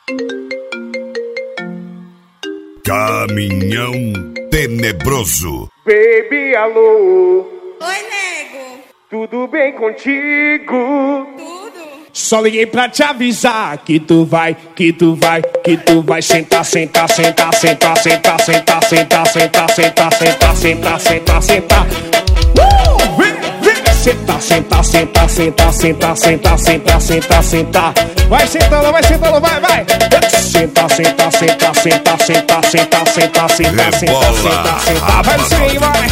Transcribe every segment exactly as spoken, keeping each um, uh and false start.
Caminhão tenebroso. Baby, alô. Oi, nego. Tudo bem contigo? Tudo. Só liguei pra te avisar que tu vai, que tu vai, que tu vai sentar, sentar, sentar, sentar, sentar, sentar, sentar, sentar, sentar, sentar, sentar, sentar, sentar. Uh! Vem, vem. Sentar, sentar, sentar, sentar, sentar, sentar, sentar, sentar, sentar. Vai sentando, vai sentando, vai, vai. Sentar, sentar, sentar, sentar, sentar, sentar, sentar, sentar, sentar, sentar, sentar. Vai sim, vai.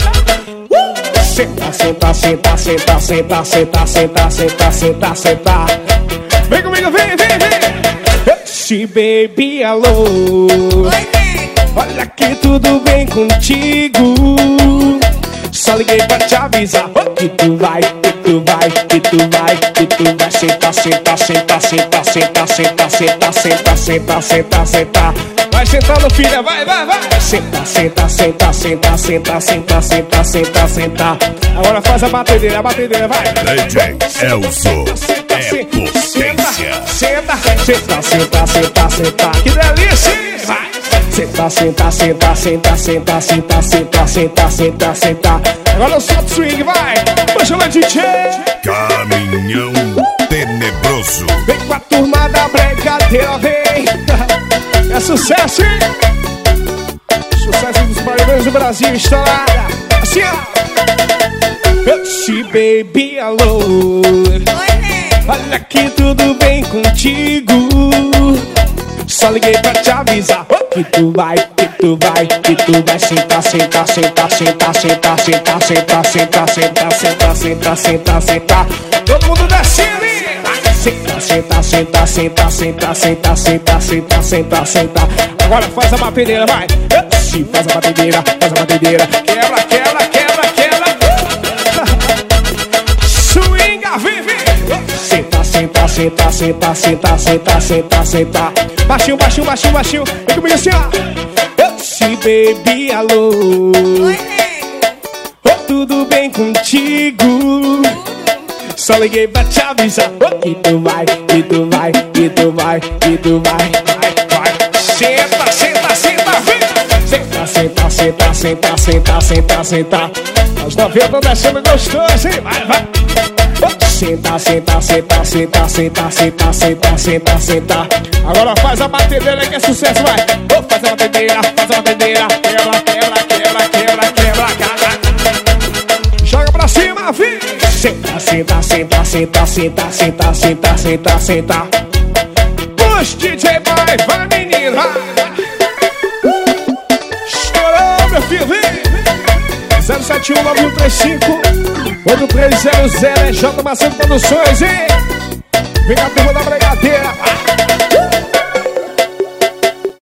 Senta, senta, senta, senta, senta, senta, senta, senta, senta, senta. Vem comigo, vem, vem, vem. Se baby, alô. Oi, nego. Olha que tudo bem contigo. Só liguei pra te avisar que tu vai, que tu vai, que tu vai, que tu vai sentar, sentar, sentar, sentar, sentar, sentar, sentar, sentar, sentar, sentar, sentar. Vai sentando, filha, vai, vai, vai. Senta, senta, senta, senta, senta, senta, senta, senta, senta. Agora faz a batedeira, a batedeira, vai. D J Elzo é potência. Senta, senta, senta, senta, senta. Que delícia, vai. Senta, senta, senta, senta, senta, senta, senta, senta, senta, senta. Agora solta o swing, vai. Puxa o D J. Caminhão tenebroso. Vem com a turma da brincadeira, vem. É sucesso, hein? Sucesso dos bailarins do Brasil, estourada. Assim, ó. Esse baby, alô. Oi, nego. Olha que tudo bem contigo. Só liguei pra te avisar que tu vai, que tu vai, que tu vai sentar, sentar, sentar, sentar, sentar, sentar, sentar, sentar, sentar, sentar, sentar, sentar, sentar. Todo mundo descendo, hein? Senta, senta, senta, senta, senta, senta, senta, senta, senta, senta. Agora faz a batedeira, vai. Se faz a batedeira, faz a batedeira. Quebra, quebra, quebra, quebra. Swinga, vem, vem. Senta, senta, senta, senta, senta, senta, senta, senta. Baixinho, baixinho, baixinho, baixinho. Vem comigo assim, ó. Se baby, alô. Oi, nego. Tudo bem contigo? Só liguei pra te avisar que tu vai, que tu vai, que tu vai, que tu vai, vai, vai. Senta, senta, senta, vem. Senta, senta, senta, senta, senta, senta, senta. As novinhas tão descendo gostoso, hein? Vai, vai. Senta, senta, senta, senta, senta, senta, senta, senta, senta. Agora faz a batedeira que é sucesso, vai. Oh, faz a batedeira, faz a batedeira. Quebra, quebra, quebra, quebra, quebra, quebra. Joga pra cima, vem. Senta, senta, senta, senta, senta, senta, senta, senta, senta. Puxa, D J boy, vai menino, vai. Estourou, meu filho, vem. zero sete um nove um três cinco oito três zero zero é J Macedo Produções, hein? Vem a turma da brigadeira.